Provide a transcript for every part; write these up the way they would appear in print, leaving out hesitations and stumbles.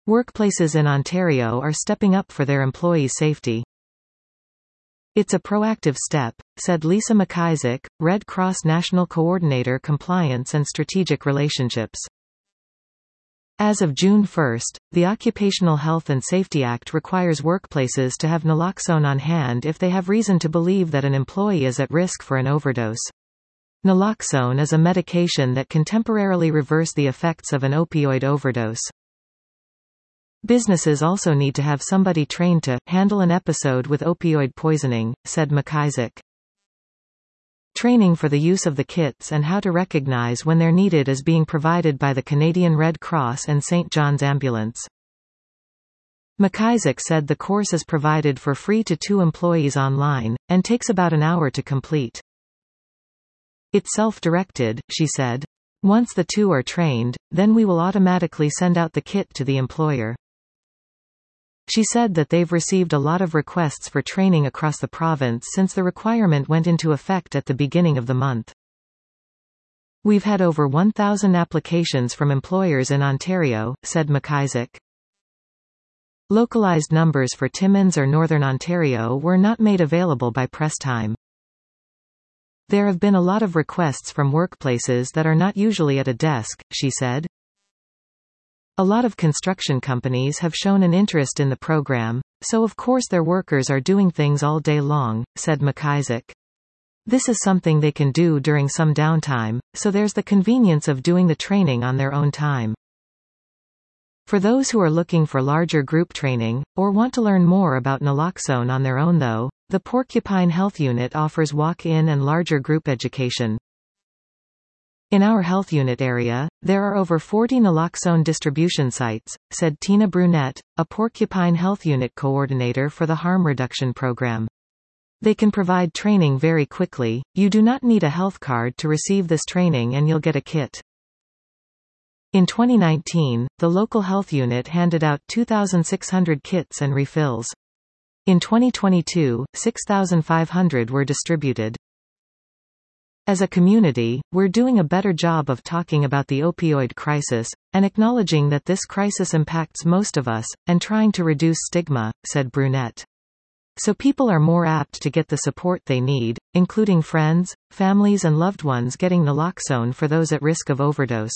Workplaces in Ontario are stepping up for their employees' safety. It's a proactive step, said Lisa McIsaac, Red Cross National Coordinator Compliance and Strategic Relationships. As of June 1, the Occupational Health and Safety Act requires workplaces to have naloxone on hand if they have reason to believe that an employee is at risk for an overdose. Naloxone is a medication that can temporarily reverse the effects of an opioid overdose. Businesses also need to have somebody trained to handle an episode with opioid poisoning, said McIsaac. Training for the use of the kits and how to recognize when they're needed is being provided by the Canadian Red Cross and St. John's Ambulance. McIsaac said the course is provided for free to 2 employees online, and takes about an hour to complete. It's self-directed, she said. Once the 2 are trained, then we will automatically send out the kit to the employer. She said that they've received a lot of requests for training across the province since the requirement went into effect at the beginning of the month. We've had over 1,000 applications from employers in Ontario, said McIsaac. Localized numbers for Timmins or Northern Ontario were not made available by press time. There have been a lot of requests from workplaces that are not usually at a desk, she said. A lot of construction companies have shown an interest in the program, so of course their workers are doing things all day long, said McIsaac. This is something they can do during some downtime, so there's the convenience of doing the training on their own time. For those who are looking for larger group training, or want to learn more about naloxone on their own though, the Porcupine Health Unit offers walk-in and larger group education. In our health unit area, there are over 40 naloxone distribution sites, said Tina Brunette, a Porcupine Health Unit coordinator for the harm reduction program. They can provide training very quickly. You do not need a health card to receive this training and you'll get a kit. In 2019, the local health unit handed out 2,600 kits and refills. In 2022, 6,500 were distributed. As a community, we're doing a better job of talking about the opioid crisis, and acknowledging that this crisis impacts most of us, and trying to reduce stigma, said Brunette. So people are more apt to get the support they need, including friends, families and loved ones getting naloxone for those at risk of overdose.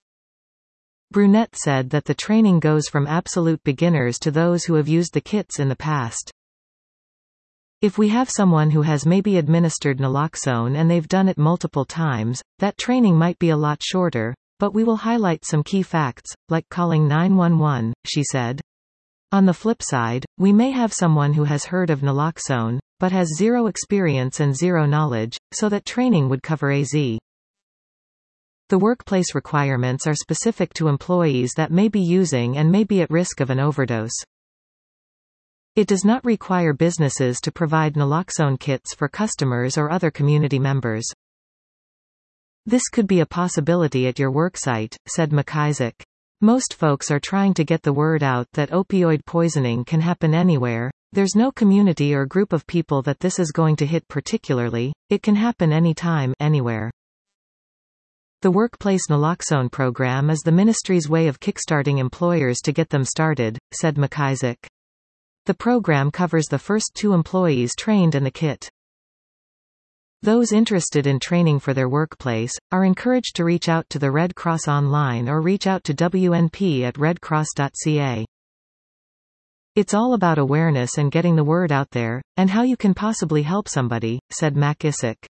Brunette said that the training goes from absolute beginners to those who have used the kits in the past. If we have someone who has maybe administered naloxone and they've done it multiple times, that training might be a lot shorter, but we will highlight some key facts, like calling 911, she said. On the flip side, we may have someone who has heard of naloxone, but has zero experience and zero knowledge, so that training would cover AZ. The workplace requirements are specific to employees that may be using and may be at risk of an overdose. It does not require businesses to provide naloxone kits for customers or other community members. This could be a possibility at your worksite, said McIsaac. Most folks are trying to get the word out that opioid poisoning can happen anywhere. There's no community or group of people that this is going to hit particularly. It can happen anytime, anywhere. The Workplace Naloxone Program is the ministry's way of kickstarting employers to get them started, said McIsaac. The program covers the first 2 employees trained and the kit. Those interested in training for their workplace are encouraged to reach out to the Red Cross online or reach out to WNP at redcross.ca. It's all about awareness and getting the word out there, and how you can possibly help somebody, said McIsaac.